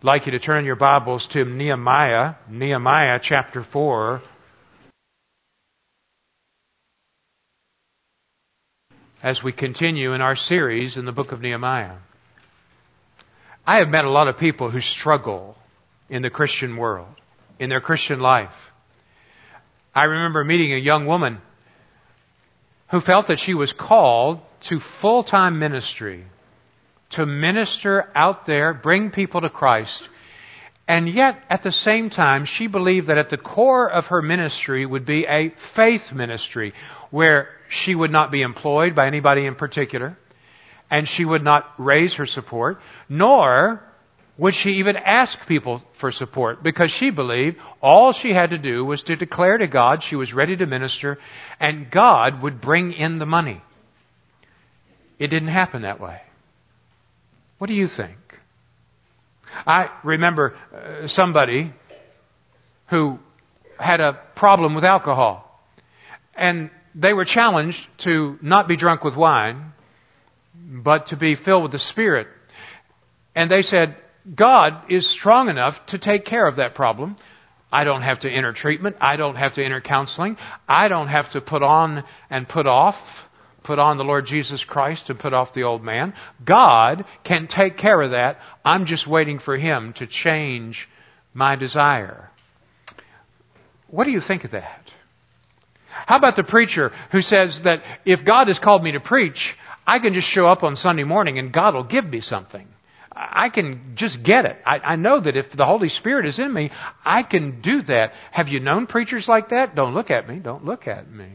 I'd like you to turn your Bibles to Nehemiah chapter 4. As we continue in our series in the book of Nehemiah. I have met a lot of people who struggle in the Christian world, in their Christian life. I remember meeting a young woman who felt that she was called to full-time ministry, to minister out there, bring people to Christ. And yet, at the same time, she believed that at the core of her ministry would be a faith ministry, where she would not be employed by anybody in particular, and she would not raise her support, nor would she even ask people for support, because she believed all she had to do was to declare to God she was ready to minister, and God would bring in the money. It didn't happen that way. What do you think? I remember somebody who had a problem with alcohol, and they were challenged to not be drunk with wine, but to be filled with the Spirit. And they said, God is strong enough to take care of that problem. I don't have to enter treatment. I don't have to enter counseling. I don't have to put on the Lord Jesus Christ and put off the old man. God can take care of that. I'm just waiting for Him to change my desire. What do you think of that? How about the preacher who says that if God has called me to preach, I can just show up on Sunday morning and God will give me something. I can just get it. I know that if the Holy Spirit is in me, I can do that. Have you known preachers like that? Don't look at me. Don't look at me.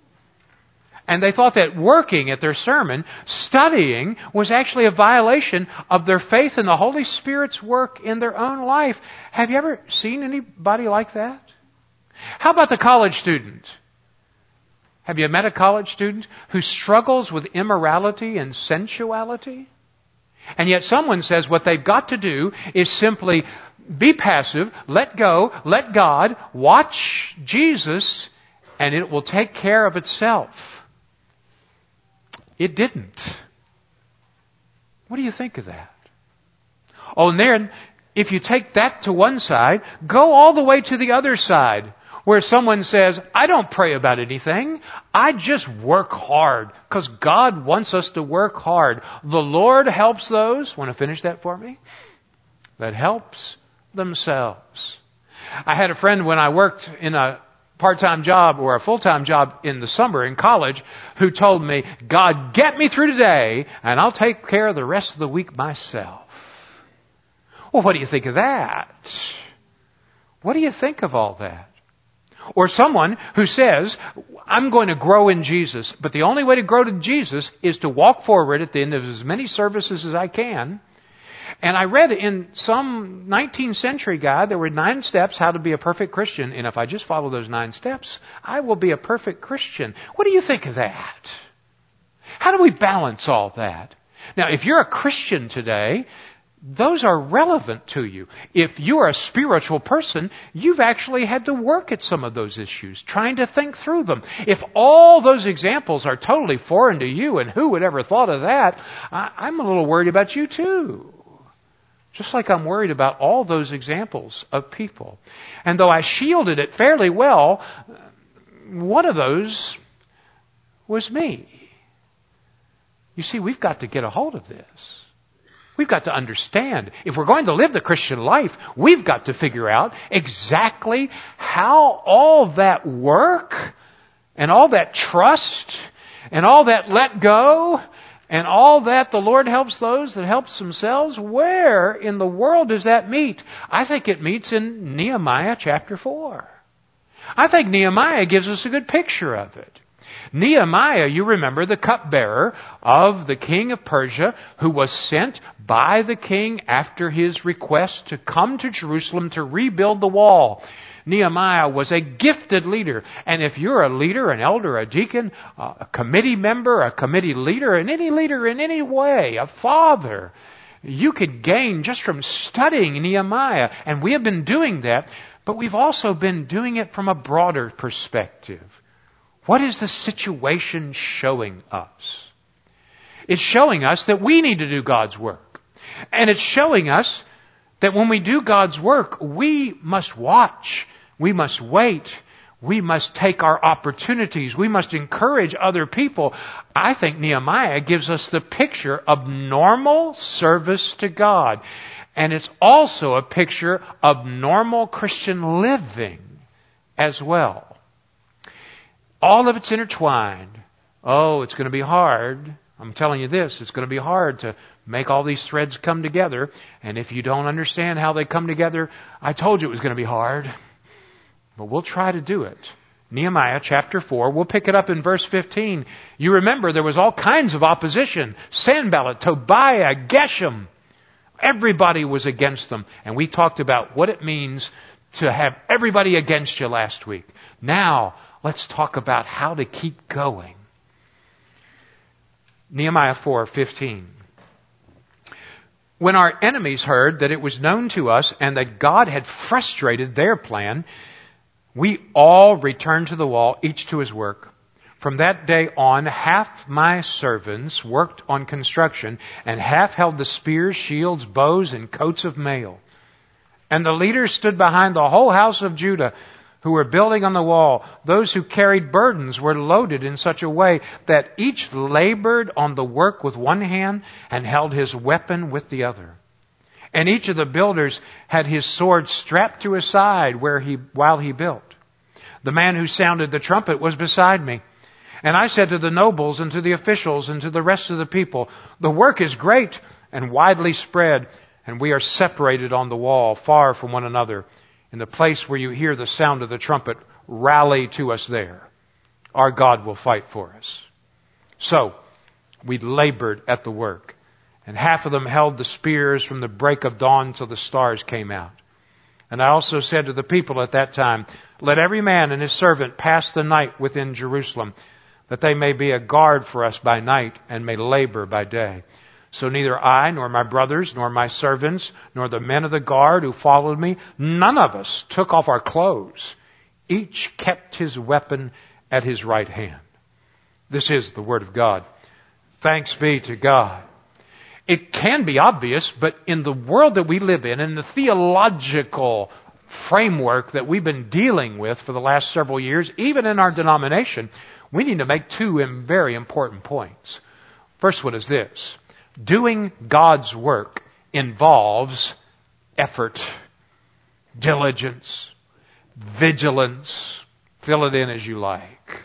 And they thought that working at their sermon, studying, was actually a violation of their faith in the Holy Spirit's work in their own life. Have you ever seen anybody like that? How about the college student? Have you met a college student who struggles with immorality and sensuality? And yet someone says what they've got to do is simply be passive, let go, let God, watch Jesus, and it will take care of itself. It didn't. What do you think of that? Oh, and then, if you take that to one side, go all the way to the other side, where someone says, I don't pray about anything. I just work hard, because God wants us to work hard. The Lord helps those, want to finish that for me? That helps themselves. I had a friend when I worked in a part-time job or a full-time job in the summer in college who told me, God, get me through today and I'll take care of the rest of the week myself. Well, what do you think of that? What do you think of all that? Or someone who says, I'm going to grow in Jesus, but the only way to grow to Jesus is to walk forward at the end of as many services as I can. And I read in some 19th century guide, there were 9 steps how to be a perfect Christian. And if I just follow those 9 steps, I will be a perfect Christian. What do you think of that? How do we balance all that? Now, if you're a Christian today, those are relevant to you. If you're a spiritual person, you've actually had to work at some of those issues, trying to think through them. If all those examples are totally foreign to you, and who would ever thought of that, I'm a little worried about you too. Just like I'm worried about all those examples of people. And though I shielded it fairly well, one of those was me. You see, we've got to get a hold of this. We've got to understand. If we're going to live the Christian life, we've got to figure out exactly how all that work and all that trust and all that let go and all that the Lord helps those that helps themselves, where in the world does that meet? I think it meets in Nehemiah chapter 4. I think Nehemiah gives us a good picture of it. Nehemiah, you remember, the cupbearer of the king of Persia, who was sent by the king after his request to come to Jerusalem to rebuild the wall. Nehemiah was a gifted leader. And if you're a leader, an elder, a deacon, a committee member, a committee leader, and any leader in any way, a father, you could gain just from studying Nehemiah. And we have been doing that, but we've also been doing it from a broader perspective. What is the situation showing us? It's showing us that we need to do God's work. And it's showing us That when we do God's work, we must watch. We must wait. We must take our opportunities. We must encourage other people. I think Nehemiah gives us the picture of normal service to God. And it's also a picture of normal Christian living as well. All of it's intertwined. Oh, it's going to be hard. I'm telling you this, it's going to be hard to make all these threads come together. And if you don't understand how they come together, I told you it was going to be hard. But we'll try to do it. Nehemiah chapter 4, we'll pick it up in verse 15. You remember there was all kinds of opposition. Sanballat, Tobiah, Geshem. Everybody was against them. And we talked about what it means to have everybody against you last week. Now, let's talk about how to keep going. Nehemiah 4:15. When our enemies heard that it was known to us and that God had frustrated their plan, we all returned to the wall, each to his work. From that day on, half my servants worked on construction, and half held the spears, shields, bows, and coats of mail. And the leaders stood behind the whole house of Judah, who were building on the wall. Those who carried burdens were loaded in such a way that each labored on the work with one hand and held his weapon with the other. And each of the builders had his sword strapped to his side while he built. The man who sounded the trumpet was beside me. And I said to the nobles and to the officials and to the rest of the people, the work is great and widely spread, and we are separated on the wall, far from one another. In the place where you hear the sound of the trumpet, rally to us there. Our God will fight for us. So, we labored at the work. And half of them held the spears from the break of dawn till the stars came out. And I also said to the people at that time, let every man and his servant pass the night within Jerusalem, that they may be a guard for us by night and may labor by day. So neither I, nor my brothers, nor my servants, nor the men of the guard who followed me, none of us took off our clothes. Each kept his weapon at his right hand. This is the word of God. Thanks be to God. It can be obvious, but in the world that we live in the theological framework that we've been dealing with for the last several years, even in our denomination, we need to make two very important points. First one is this. Doing God's work involves effort, diligence, vigilance. Fill it in as you like.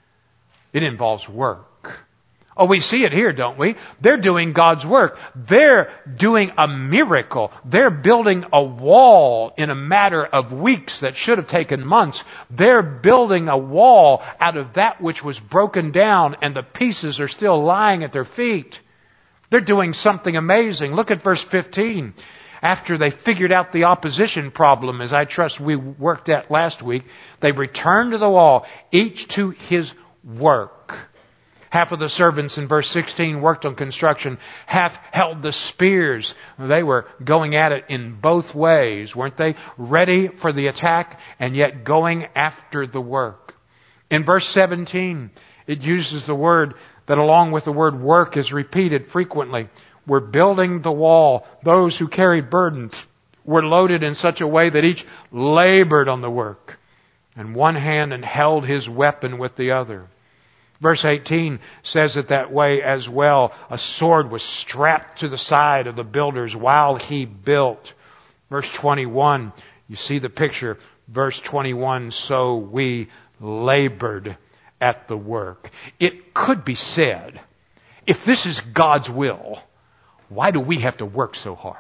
It involves work. Oh, we see it here, don't we? They're doing God's work. They're doing a miracle. They're building a wall in a matter of weeks that should have taken months. They're building a wall out of that which was broken down, and the pieces are still lying at their feet. They're doing something amazing. Look at verse 15. After they figured out the opposition problem, as I trust we worked at last week, they returned to the wall, each to his work. Half of the servants in verse 16 worked on construction. Half held the spears. They were going at it in both ways, weren't they? Ready for the attack and yet going after the work. In verse 17, it uses the word that along with the word work is repeated frequently. We're building the wall. Those who carried burdens were loaded in such a way that each labored on the work, and one hand and held his weapon with the other. Verse 18 says it that way as well. A sword was strapped to the side of the builders while he built. Verse 21, you see the picture. Verse 21, so we labored at the work. It could be said, if this is God's will, why do we have to work so hard?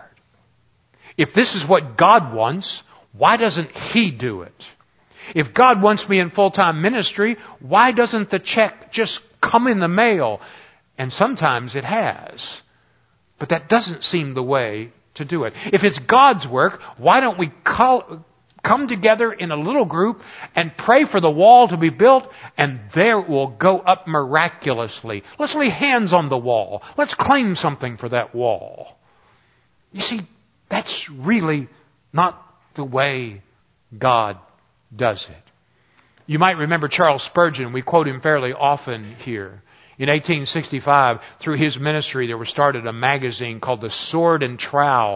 If this is what God wants, why doesn't He do it? If God wants me in full-time ministry, why doesn't the check just come in the mail? And sometimes it has. But that doesn't seem the way to do it. If it's God's work, why don't we come together in a little group and pray for the wall to be built, and there it will go up miraculously. Let's lay hands on the wall. Let's claim something for that wall. You see, that's really not the way God does it. You might remember Charles Spurgeon. We quote him fairly often here. In 1865, through his ministry, there was started a magazine called The Sword and Trowel.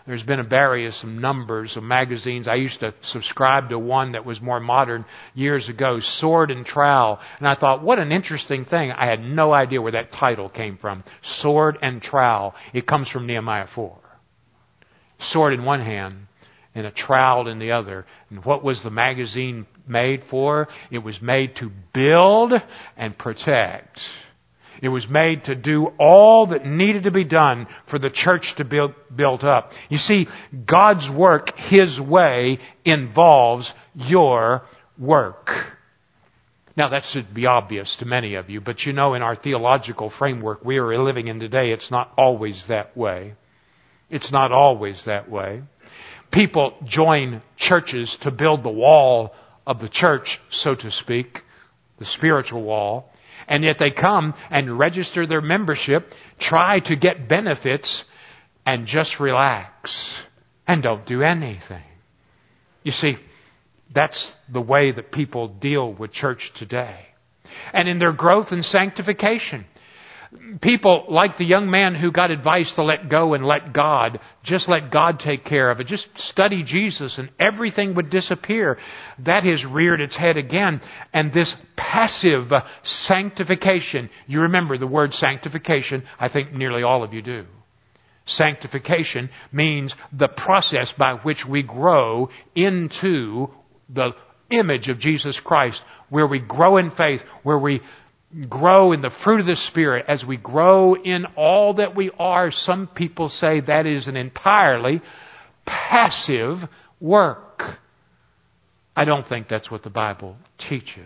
There's been a various some numbers of magazines. I used to subscribe to one that was more modern years ago, Sword and Trowel. And I thought, what an interesting thing. I had no idea where that title came from. Sword and Trowel. It comes from Nehemiah 4. Sword in one hand and a trowel in the other. And what was the magazine made for? It was made to build and protect. It was made to do all that needed to be done for the church to be built up. You see, God's work, His way, involves your work. Now that should be obvious to many of you, but in our theological framework we are living in today, it's not always that way. It's not always that way. People join churches to build the wall of the church, so to speak, the spiritual wall. And yet they come and register their membership, try to get benefits, and just relax and don't do anything. You see, that's the way that people deal with church today. And in their growth and sanctification, people like the young man who got advice to let go and let God, just let God take care of it. Just study Jesus and everything would disappear. That has reared its head again. And this passive sanctification, you remember the word sanctification, I think nearly all of you do. Sanctification means the process by which we grow into the image of Jesus Christ, where we grow in faith, where we grow in the fruit of the Spirit, as we grow in all that we are. Some people say that is an entirely passive work. I don't think that's what the Bible teaches.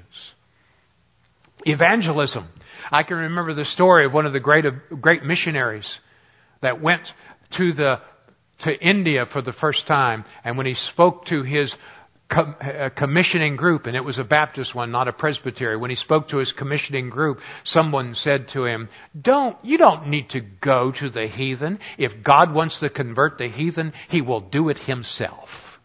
Evangelism. I can remember the story of one of the great missionaries that went to India for the first time, and when he spoke to his commissioning group, and it was a Baptist one, not a Presbytery. When he spoke to his commissioning group, someone said to him, you don't need to go to the heathen. If God wants to convert the heathen, He will do it Himself.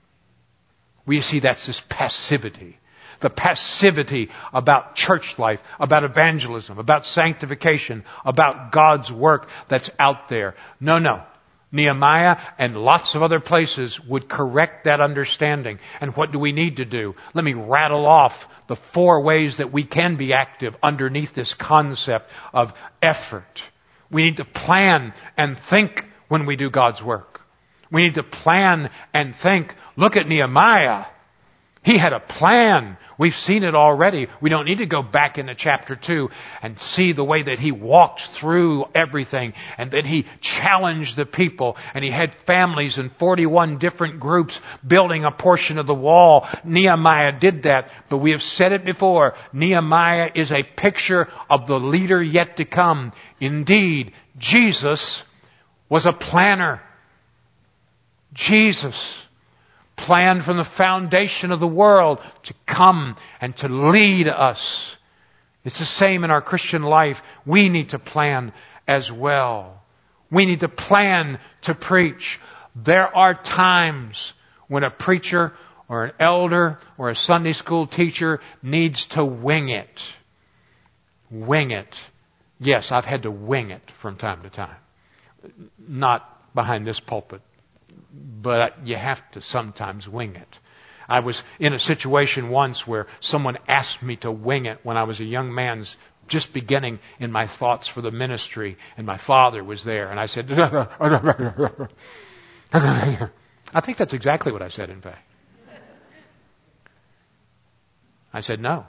We see that's this passivity. The passivity about church life, about evangelism, about sanctification, about God's work that's out there. No. Nehemiah and lots of other places would correct that understanding. And what do we need to do? Let me rattle off the 4 ways that we can be active underneath this concept of effort. We need to plan and think when we do God's work. We need to plan and think. Look at Nehemiah. He had a plan. We've seen it already. We don't need to go back into chapter 2 and see the way that he walked through everything and that he challenged the people and he had families in 41 different groups building a portion of the wall. Nehemiah did that, but we have said it before. Nehemiah is a picture of the leader yet to come. Indeed, Jesus was a planner. Jesus planned from the foundation of the world to come and to lead us. It's the same in our Christian life. We need to plan as well. We need to plan to preach. There are times when a preacher or an elder or a Sunday school teacher needs to wing it. Wing it. Yes, I've had to wing it from time to time. Not behind this pulpit. But you have to sometimes wing it. I was in a situation once where someone asked me to wing it when I was a young man just beginning in my thoughts for the ministry, and my father was there, and I said, I think that's exactly what I said, in fact. I said, no.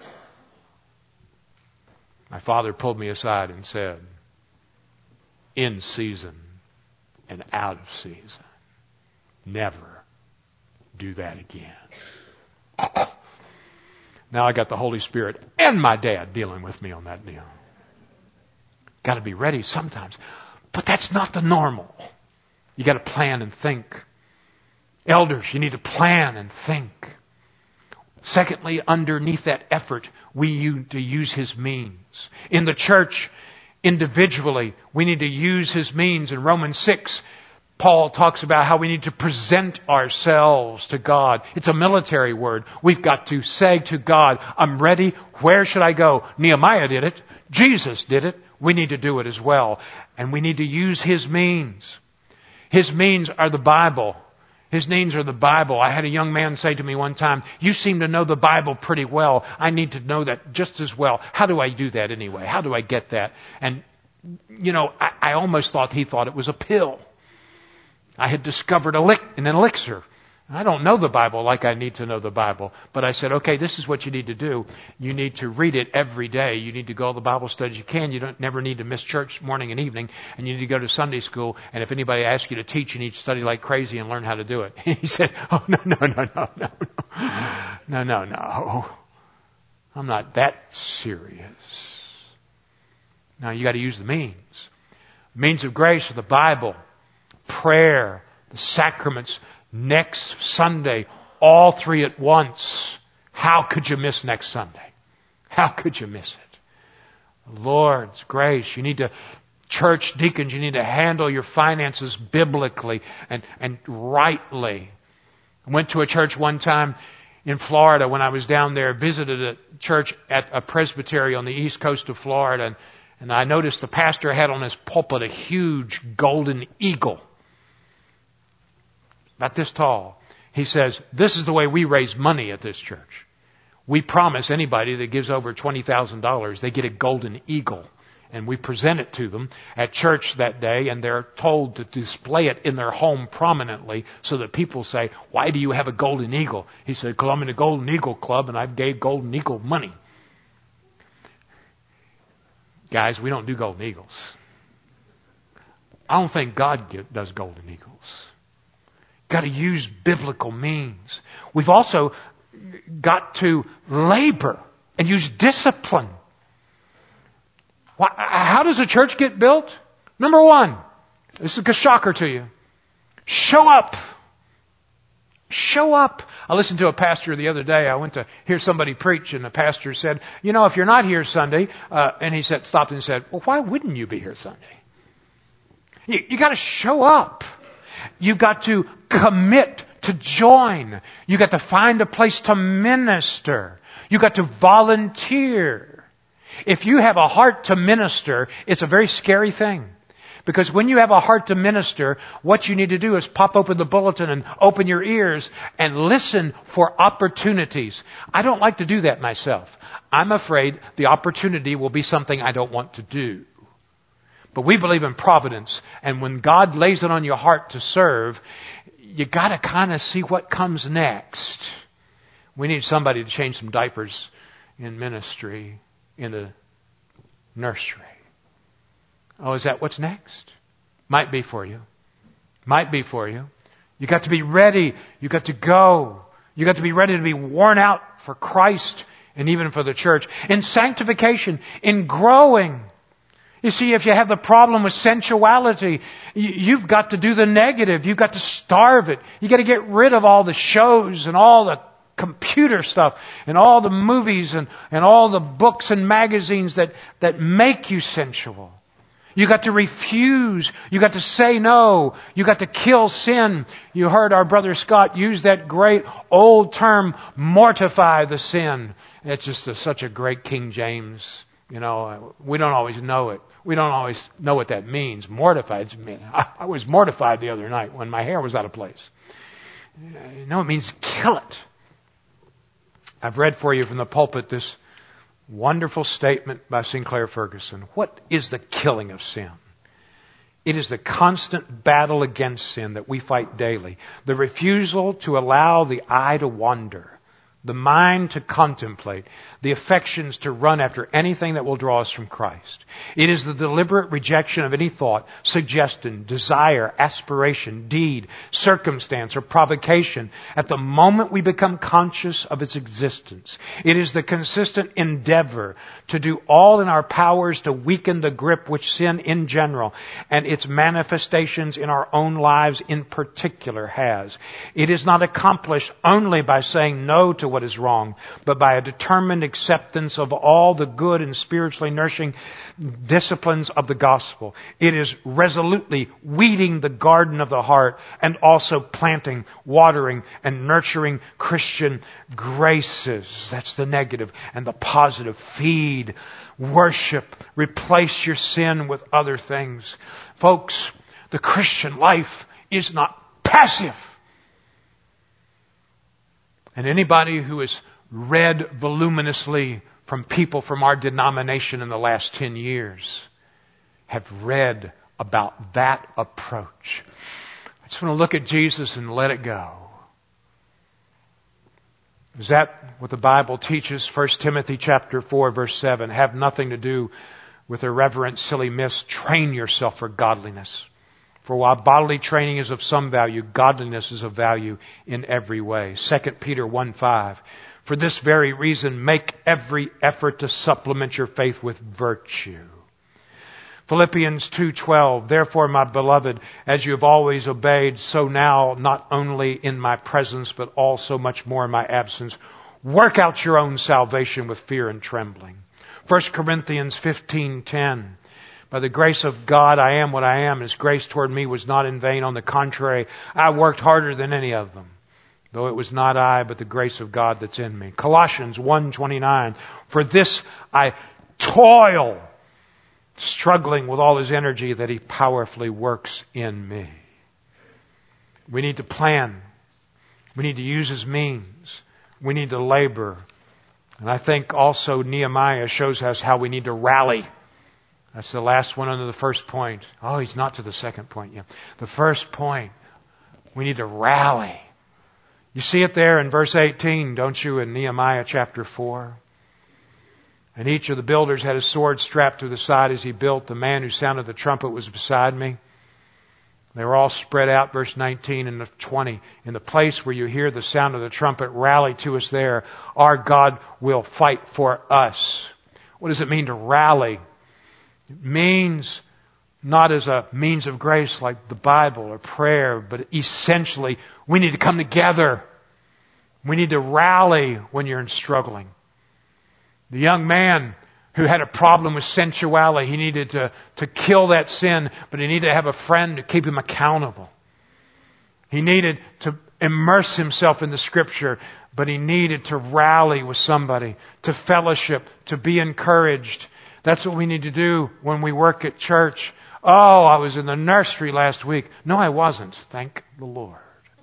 My father pulled me aside and said, in season and out of season. Never do that again. Now I got the Holy Spirit and my dad dealing with me on that deal. Got to be ready sometimes. But that's not the normal. You got to plan and think. Elders, you need to plan and think. Secondly, underneath that effort, we need to use His means. In the church, individually, we need to use His means. In Romans 6, Paul talks about how we need to present ourselves to God. It's a military word. We've got to say to God, I'm ready. Where should I go? Nehemiah did it. Jesus did it. We need to do it as well. And we need to use His means. His means are the Bible. His needs are the Bible. I had a young man say to me one time, "You seem to know the Bible pretty well. I need to know that just as well. How do I do that anyway? How do I get that?" And, I almost thought he thought it was a pill. I had discovered an elixir. I don't know the Bible like I need to know the Bible. But I said, okay, this is what you need to do. You need to read it every day. You need to go to the Bible studies you can. You never need to miss church morning and evening. And you need to go to Sunday school. And if anybody asks you to teach, you need to study like crazy and learn how to do it. He said, oh, no. No. I'm not that serious. Now you got to use the means. Means of grace are the Bible, prayer, the sacraments. Next Sunday, all three at once. How could you miss next Sunday? How could you miss it? The Lord's grace. You need to, church deacons, you need to handle your finances biblically and rightly. I went to a church one time in Florida when I was down there, visited a church at a presbytery on the east coast of Florida, and I noticed the pastor had on his pulpit a huge golden eagle. About this tall. He says, "This is the way we raise money at this church. We promise anybody that gives over $20,000, they get a golden eagle. And we present it to them at church that day, and they're told to display it in their home prominently so that people say, 'Why do you have a golden eagle?' He said, 'Because I'm in a Golden Eagle Club and I gave Golden Eagle money.'" Guys, we don't do golden eagles. I don't think God does golden eagles. Got to use biblical means. We've also got to labor and use discipline. How does a church get built? Number one, this is a shocker to you. Show up. Show up. I listened to a pastor the other day. I went to hear somebody preach, and the pastor said, "If you're not here Sunday," and he stopped and said, "Well, why wouldn't you be here Sunday?" You got to show up. You got to commit to join. You got to find a place to minister. You got to volunteer. If you have a heart to minister, it's a very scary thing. Because when you have a heart to minister, what you need to do is pop open the bulletin and open your ears and listen for opportunities. I don't like to do that myself. I'm afraid the opportunity will be something I don't want to do. But we believe in providence, and when God lays it on your heart to serve, you got to kind of see what comes next. We need somebody to change some diapers in ministry, in the nursery. Oh, is that what's next? Might be for you. Might be for you. You got to be ready. You got to go. You got to be ready to be worn out for Christ and even for the church. In sanctification, in growing. You see, if you have the problem with sensuality, you've got to do the negative. You've got to starve it. You got to get rid of all the shows and all the computer stuff and all the movies and all the books and magazines that make you sensual. You got to refuse. You got to say no. You got to kill sin. You heard our brother Scott use that great old term, mortify the sin. It's just such a great King James. We don't always know it. We don't always know what that means. Mortified. I was mortified the other night when my hair was out of place. No, it means kill it. I've read for you from the pulpit this wonderful statement by Sinclair Ferguson. What is the killing of sin? It is the constant battle against sin that we fight daily. The refusal to allow the eye to wander, the mind to contemplate, the affections to run after anything that will draw us from Christ. It is the deliberate rejection of any thought, suggestion, desire, aspiration, deed, circumstance, or provocation at the moment we become conscious of its existence. It is the consistent endeavor to do all in our powers to weaken the grip which sin in general and its manifestations in our own lives in particular has. It is not accomplished only by saying no to what is wrong, but by a determined acceptance of all the good and spiritually nourishing disciplines of the gospel. It is resolutely weeding the garden of the heart and also planting, watering, and nurturing Christian graces. That's the negative. And the positive. Feed, worship, replace your sin with other things. Folks, the Christian life is not passive. And anybody who has read voluminously from people from our denomination in the last 10 years have read about that approach. I just want to look at Jesus and let it go. Is that what the Bible teaches? 1 Timothy chapter 4, verse 7. Have nothing to do with irreverent, silly myths. Train yourself for godliness. For while bodily training is of some value, godliness is of value in every way. 2 Peter 1:5. For this very reason, make every effort to supplement your faith with virtue. Philippians 2:12. Therefore, my beloved, as you have always obeyed, so now, not only in my presence, but also much more in my absence, work out your own salvation with fear and trembling. 1 Corinthians 15:10. By the grace of God, I am what I am. His grace toward me was not in vain. On the contrary, I worked harder than any of them. Though it was not I, but the grace of God that's in me. Colossians 1:29. For this I toil, struggling with all His energy that He powerfully works in me. We need to plan. We need to use His means. We need to labor. And I think also Nehemiah shows us how we need to rally. That's the last one under the first point. Oh, he's not to the second point yet. The first point, we need to rally. You see it there in verse 18, don't you, in Nehemiah chapter 4? And each of the builders had a sword strapped to the side as he built. The man who sounded the trumpet was beside me. They were all spread out, verse 19 and 20. In the place where you hear the sound of the trumpet, rally to us there. Our God will fight for us. What does it mean to rally? It means not as a means of grace like the Bible or prayer, but essentially we need to come together. We need to rally when you're struggling. The young man who had a problem with sensuality, he needed to kill that sin, but he needed to have a friend to keep him accountable. He needed to immerse himself in the Scripture, but he needed to rally with somebody, to fellowship, to be encouraged. That's what we need to do when we work at church. Oh, I was in the nursery last week. No, I wasn't. Thank the Lord.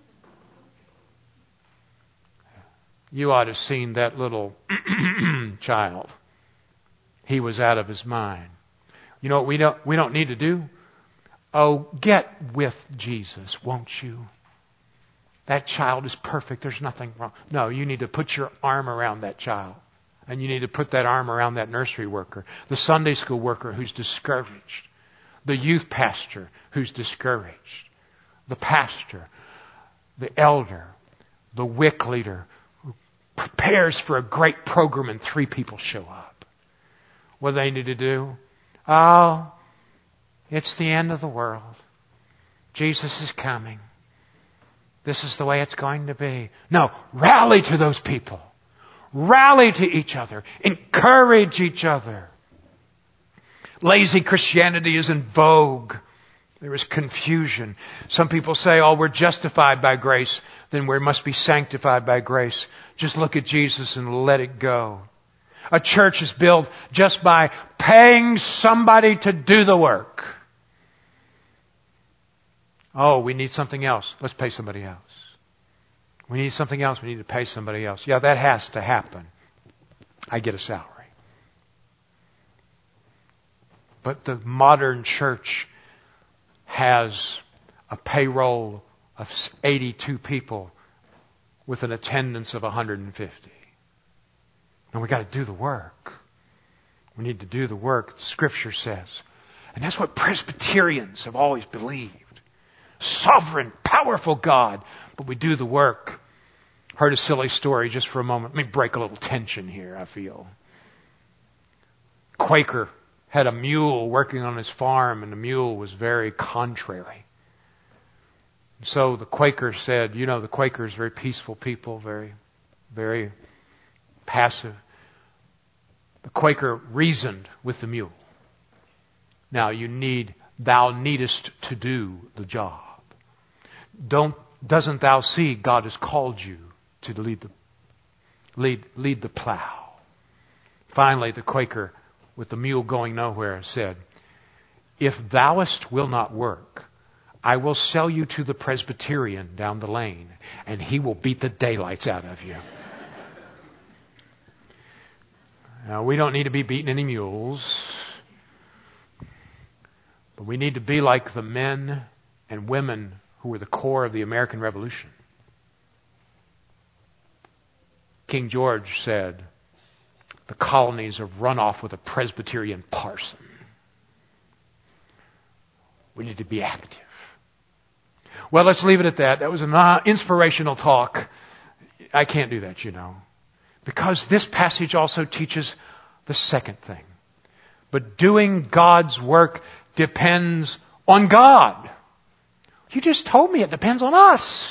You ought to have seen that little child. He was out of his mind. You know what we don't need to do? Oh, get with Jesus, won't you? That child is perfect. There's nothing wrong. No, you need to put your arm around that child. And you need to put that arm around that nursery worker, the Sunday school worker who's discouraged, the youth pastor who's discouraged, the pastor, the elder, the WIC leader who prepares for a great program and 3 people show up. What do they need to do? Oh, it's the end of the world. Jesus is coming. This is the way it's going to be. No, rally to those people. Rally to each other. Encourage each other. Lazy Christianity is in vogue. There is confusion. Some people say, oh, we're justified by grace. Then we must be sanctified by grace. Just look at Jesus and let it go. A church is built just by paying somebody to do the work. Oh, we need something else. Let's pay somebody else. We need something else. We need to pay somebody else. Yeah, that has to happen. I get a salary. But the modern church has a payroll of 82 people with an attendance of 150. And we got to do the work. We need to do the work, Scripture says. And that's what Presbyterians have always believed. Sovereign, powerful God. But we do the work. Heard a silly story just for a moment. Let me break a little tension here, I feel. Quaker had a mule working on his farm, and the mule was very contrary. So the Quaker said, you know, the Quakers, very peaceful people, very, very passive. The Quaker reasoned with the mule. Now thou needest to do the job. Doesn't thou see God has called you to lead the plow? Finally, the Quaker, with the mule going nowhere, said, if thouest will not work, I will sell you to the Presbyterian down the lane, and he will beat the daylights out of you. Now, we don't need to be beating any mules, but we need to be like the men and women who were the core of the American Revolution. King George said, the colonies have run off with a Presbyterian parson. We need to be active. Well, let's leave it at that. That was an inspirational talk. I can't do that, because this passage also teaches the second thing. But doing God's work depends on God. You just told me it depends on us.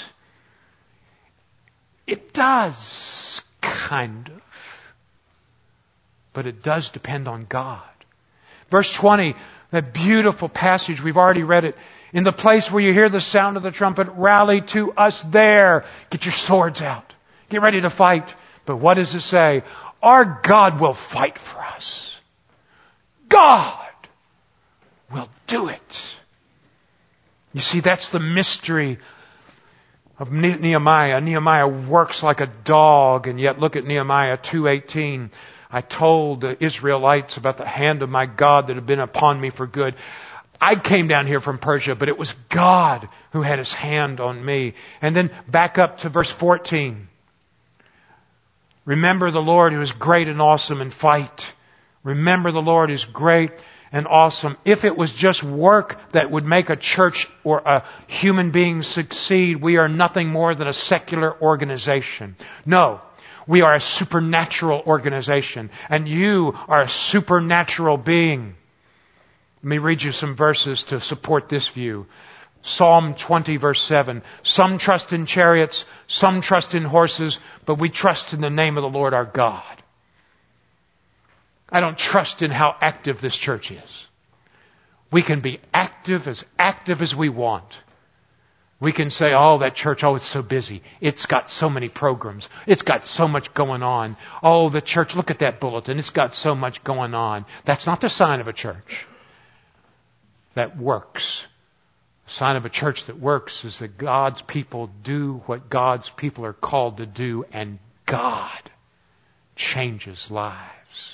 It does, kind of. But it does depend on God. Verse 20, that beautiful passage, we've already read it. In the place where you hear the sound of the trumpet, rally to us there. Get your swords out. Get ready to fight. But what does it say? Our God will fight for us. God will do it. You see, that's the mystery of Nehemiah. Nehemiah works like a dog, and yet look at Nehemiah 2:18. I told the Israelites about the hand of my God that had been upon me for good. I came down here from Persia, but it was God who had His hand on me. And then back up to verse 14. Remember the Lord who is great and awesome in fight. Remember the Lord is great and awesome. If it was just work that would make a church or a human being succeed, we are nothing more than a secular organization. No, we are a supernatural organization, and you are a supernatural being. Let me read you some verses to support this view. Psalm 20 verse 7. Some trust in chariots, some trust in horses, but we trust in the name of the Lord our God. I don't trust in how active this church is. We can be active as we want. We can say, oh, that church, oh, it's so busy. It's got so many programs. It's got so much going on. Oh, the church, look at that bulletin. It's got so much going on. That's not the sign of a church that works. The sign of a church that works is that God's people do what God's people are called to do, and God changes lives.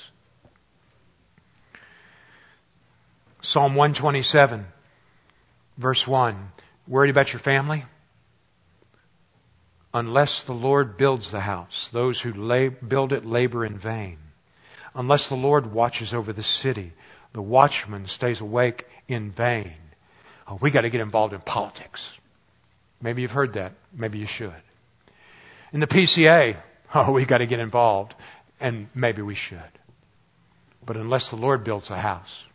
Psalm 127, verse 1. Worried about your family? Unless the Lord builds the house, those who build it labor in vain. Unless the Lord watches over the city, the watchman stays awake in vain. Oh, we got to get involved in politics. Maybe you've heard that. Maybe you should. In the PCA, oh, we got to get involved. And maybe we should. But unless the Lord builds a house,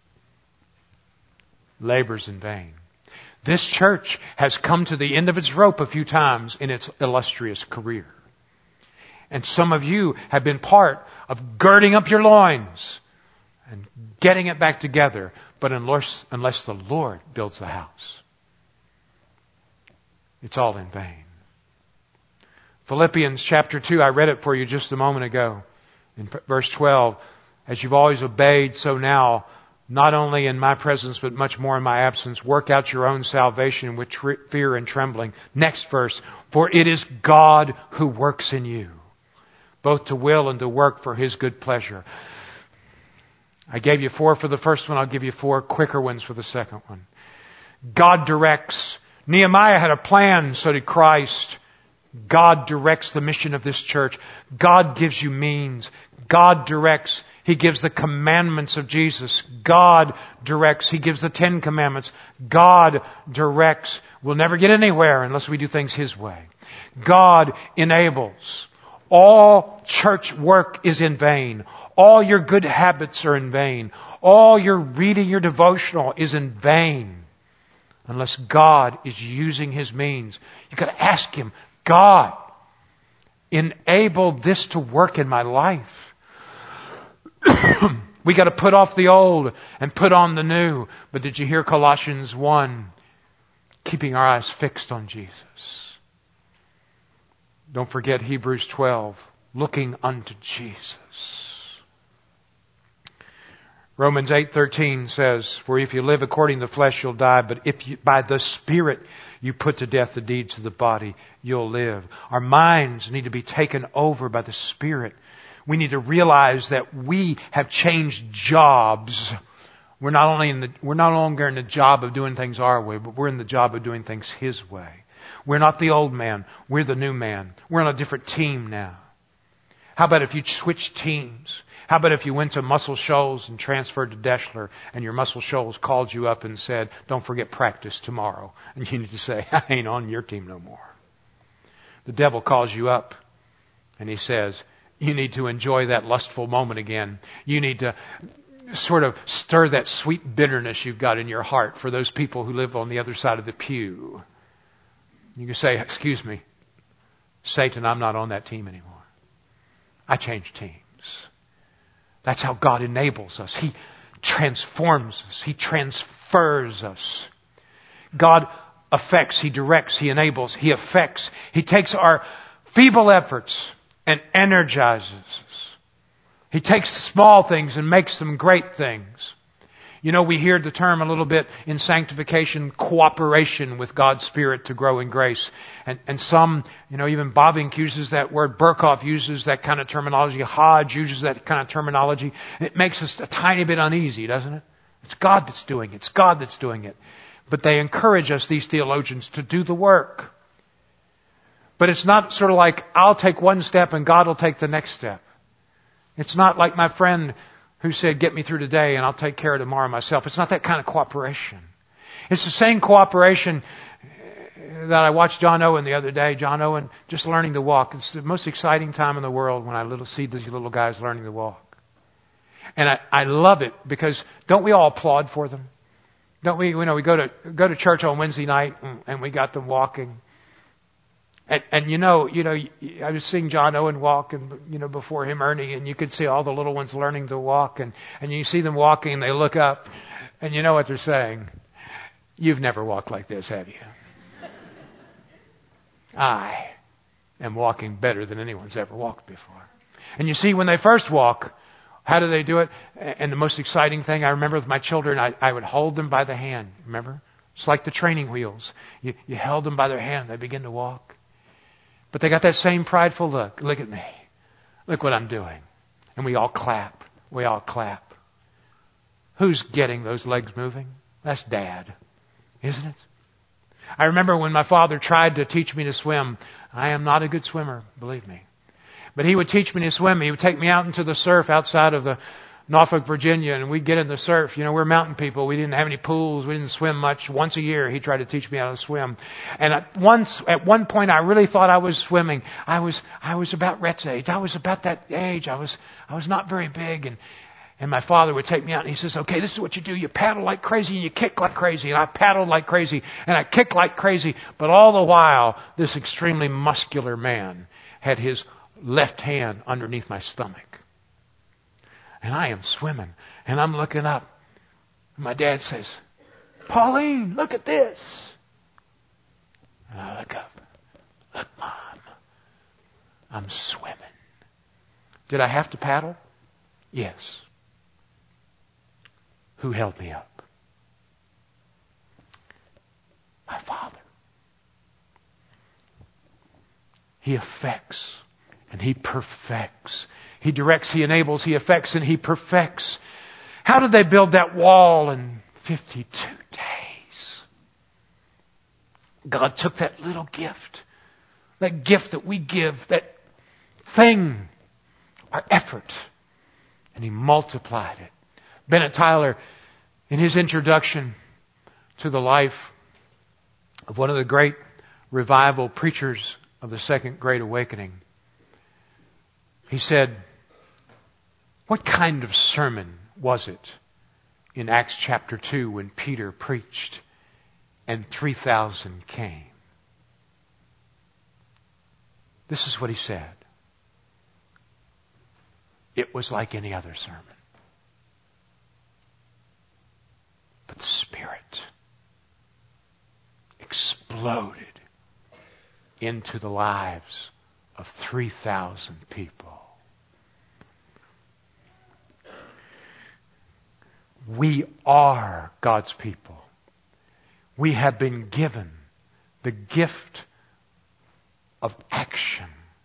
labor's in vain. This church has come to the end of its rope a few times in its illustrious career. And some of you have been part of girding up your loins and getting it back together. But unless the Lord builds the house, it's all in vain. Philippians chapter 2, I read it for you just a moment ago. In verse 12, as you've always obeyed, so now, not only in my presence, but much more in my absence, work out your own salvation with fear and trembling. Next verse, for it is God who works in you, both to will and to work for His good pleasure. I gave you 4 for the first one. I'll give you 4 quicker ones for the second one. God directs. Nehemiah had a plan, so did Christ. God directs the mission of this church. God gives you means. God directs. He gives the commandments of Jesus. God directs. He gives the 10 commandments. God directs. We'll never get anywhere unless we do things His way. God enables. All church work is in vain. All your good habits are in vain. All your reading your devotional is in vain unless God is using His means. You've got to ask Him, God, enable this to work in my life. We got to put off the old and put on the new. But did you hear Colossians 1? Keeping our eyes fixed on Jesus. Don't forget Hebrews 12. Looking unto Jesus. Romans 8:13 says, "For if you live according to the flesh, you'll die. But if you, by the Spirit you put to death the deeds of the body, you'll live." Our minds need to be taken over by the Spirit. We need to realize that we have changed jobs. We're no longer in the job of doing things our way, but we're in the job of doing things His way. We're not the old man. We're the new man. We're on a different team now. How about if you switch teams? How about if you went to Muscle Shoals and transferred to Deschler and your Muscle Shoals called you up and said, "Don't forget practice tomorrow." And you need to say, "I ain't on your team no more." The devil calls you up and he says, you need to enjoy that lustful moment again. You need to sort of stir that sweet bitterness you've got in your heart for those people who live on the other side of the pew. You can say, "Excuse me, Satan, I'm not on that team anymore. I changed teams." That's how God enables us. He transforms us. He transfers us. God affects, He directs, He enables, He affects. He takes our feeble efforts and energizes us. He takes the small things and makes them great things. You know, we hear the term a little bit in sanctification, cooperation with God's Spirit to grow in grace. And some, even Bavinck uses that word, Burkhoff uses that kind of terminology, Hodge uses that kind of terminology. It makes us a tiny bit uneasy, doesn't it? It's God that's doing it. It's God that's doing it. But they encourage us, these theologians, to do the work. But it's not sort of like, I'll take one step and God will take the next step. It's not like my friend who said, "Get me through today and I'll take care of tomorrow myself." It's not that kind of cooperation. It's the same cooperation that I watched John Owen the other day. John Owen just learning to walk. It's the most exciting time in the world when I see these little guys learning to walk. And I love it because don't we all applaud for them? Don't we? We go to church on Wednesday night and we got them walking. And I was seeing John Owen walk, and before him Ernie, and you could see all the little ones learning to walk, and you see them walking, and they look up, and you know what they're saying? "You've never walked like this, have you?" I am walking better than anyone's ever walked before. And you see, when they first walk, how do they do it? And the most exciting thing I remember with my children, I would hold them by the hand. Remember? It's like the training wheels. You held them by their hand, they begin to walk. But they got that same prideful look. "Look at me. Look what I'm doing." And we all clap. We all clap. Who's getting those legs moving? That's Dad, isn't it? I remember when my father tried to teach me to swim. I am not a good swimmer, believe me. But he would teach me to swim. He would take me out into the surf outside of the Norfolk, Virginia, and we'd get in the surf. We're mountain people. We didn't have any pools. We didn't swim much. Once a year, he tried to teach me how to swim. And at one point, I really thought I was swimming. I was about Rhett's age. I was about that age. I was not very big. And my father would take me out and he says, "Okay, this is what you do. You paddle like crazy and you kick like crazy." And I paddled like crazy and I kicked like crazy. But all the while, this extremely muscular man had his left hand underneath my stomach. And I am swimming. And I'm looking up. And my dad says, "Pauline, look at this." And I look up. "Look, Mom. I'm swimming." Did I have to paddle? Yes. Who held me up? My Father. He affects and He perfects. He directs, He enables, He affects, and He perfects. How did they build that wall in 52 days? God took that little gift, that gift that we give, that thing, our effort, and He multiplied it. Bennett Tyler, in his introduction to the life of one of the great revival preachers of the Second Great Awakening, he said, "What kind of sermon was it in Acts chapter 2 when Peter preached and 3,000 came?" This is what he said. "It was like any other sermon. But the Spirit exploded into the lives of 3,000 people." We are God's people. We have been given the gift of action.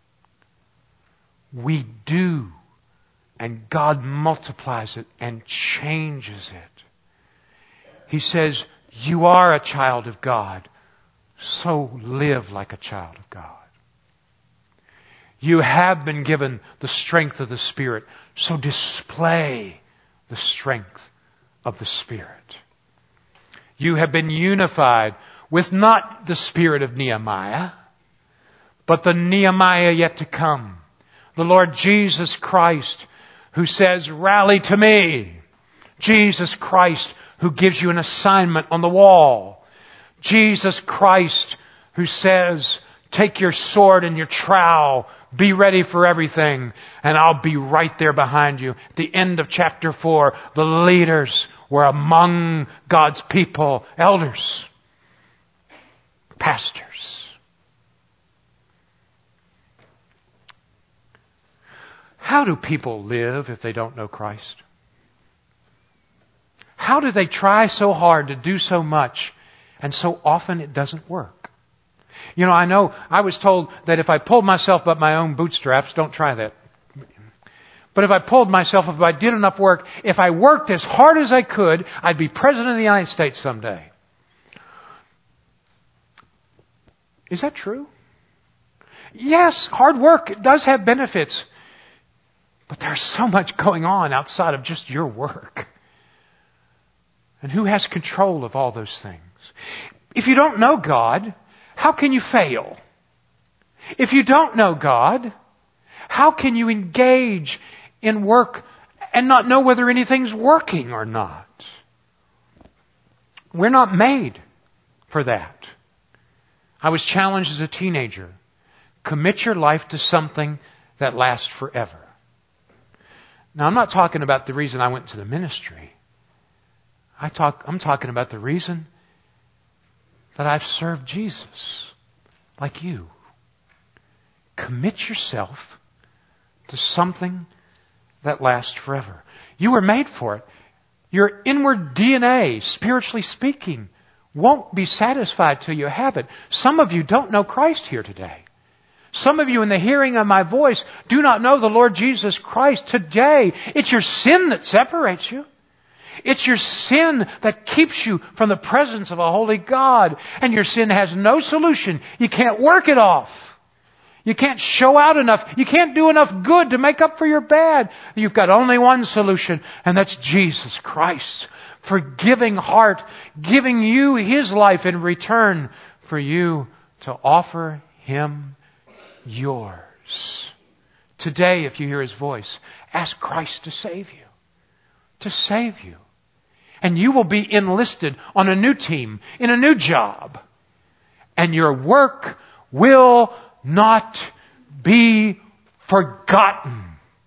We do, and God multiplies it and changes it. He says, you are a child of God, so live like a child of God. You have been given the strength of the Spirit, so display the strength of the Spirit. You have been unified with not the spirit of Nehemiah, but the Nehemiah yet to come. The Lord Jesus Christ, who says, rally to me. Jesus Christ, who gives you an assignment on the wall. Jesus Christ, who says, take your sword and your trowel, be ready for everything, and I'll be right there behind you. At the end of chapter 4, the leaders were among God's people, elders, pastors. How do people live if they don't know Christ? How do they try so hard to do so much, and so often it doesn't work? You know, I was told that if I pulled myself up my own bootstraps, don't try that. But if I pulled myself up, if I did enough work, if I worked as hard as I could, I'd be President of the United States someday. Is that true? Yes, hard work does have benefits. But there's so much going on outside of just your work. And who has control of all those things? If you don't know God, how can you fail? If you don't know God, how can you engage in work and not know whether anything's working or not? We're not made for that. I was challenged as a teenager. Commit your life to something that lasts forever. Now, I'm not talking about the reason I went to the ministry. I'm talking about the reason that I've served Jesus like you. Commit yourself to something that lasts forever. You were made for it. Your inward DNA, spiritually speaking, won't be satisfied till you have it. Some of you don't know Christ here today. Some of you in the hearing of my voice do not know the Lord Jesus Christ today. It's your sin that separates you. It's your sin that keeps you from the presence of a holy God. And your sin has no solution. You can't work it off. You can't show out enough. You can't do enough good to make up for your bad. You've got only one solution, and that's Jesus Christ. Forgiving heart, giving you His life in return for you to offer Him yours. Today, if you hear His voice, ask Christ to save you. To save you. And you will be enlisted on a new team, in a new job. And your work will not be forgotten.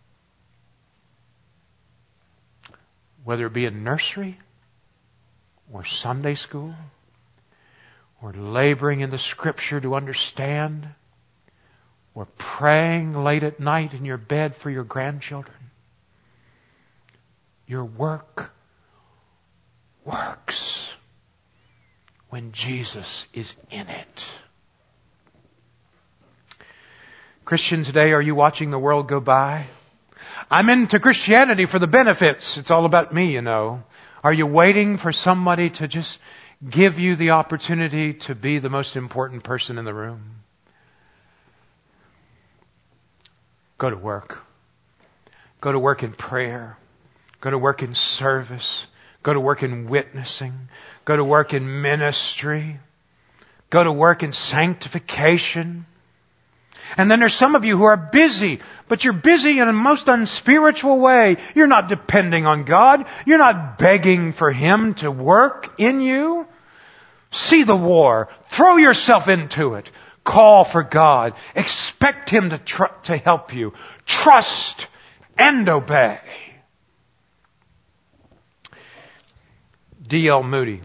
Whether it be in nursery, or Sunday school, or laboring in the Scripture to understand, or praying late at night in your bed for your grandchildren. Your work works when Jesus is in it. Christians today, are you watching the world go by? I'm into Christianity for the benefits. It's all about me, you know. Are you waiting for somebody to just give you the opportunity to be the most important person in the room? Go to work. Go to work in prayer. Go to work in service. Go to work in witnessing. Go to work in ministry. Go to work in sanctification. And then there's some of you who are busy, but you're busy in a most unspiritual way. You're not depending on God. You're not begging for Him to work in you. See the war. Throw yourself into it. Call for God. Expect Him to help you. Trust and obey. D.L. Moody,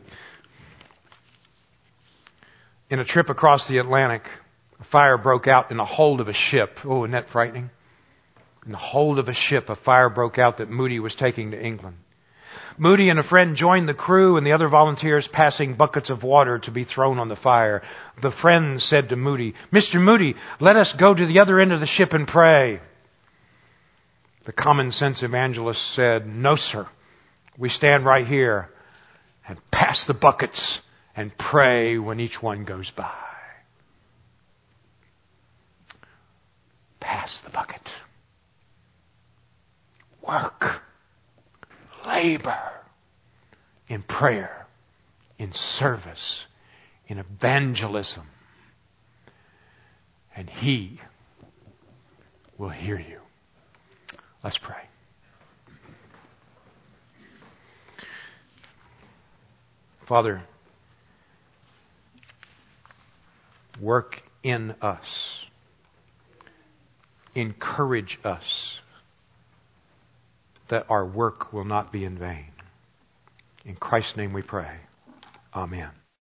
in a trip across the Atlantic, a fire broke out in the hold of a ship. Oh, isn't that frightening? In the hold of a ship, a fire broke out that Moody was taking to England. Moody and a friend joined the crew and the other volunteers passing buckets of water to be thrown on the fire. The friend said to Moody, "Mr. Moody, let us go to the other end of the ship and pray." The common sense evangelist said, "No, sir. We stand right here and pass the buckets and pray when each one goes by." Pass the bucket. Work. Labor. In prayer. In service. In evangelism. And He will hear you. Let's pray. Father, work in us. Encourage us that our work will not be in vain. In Christ's name we pray. Amen.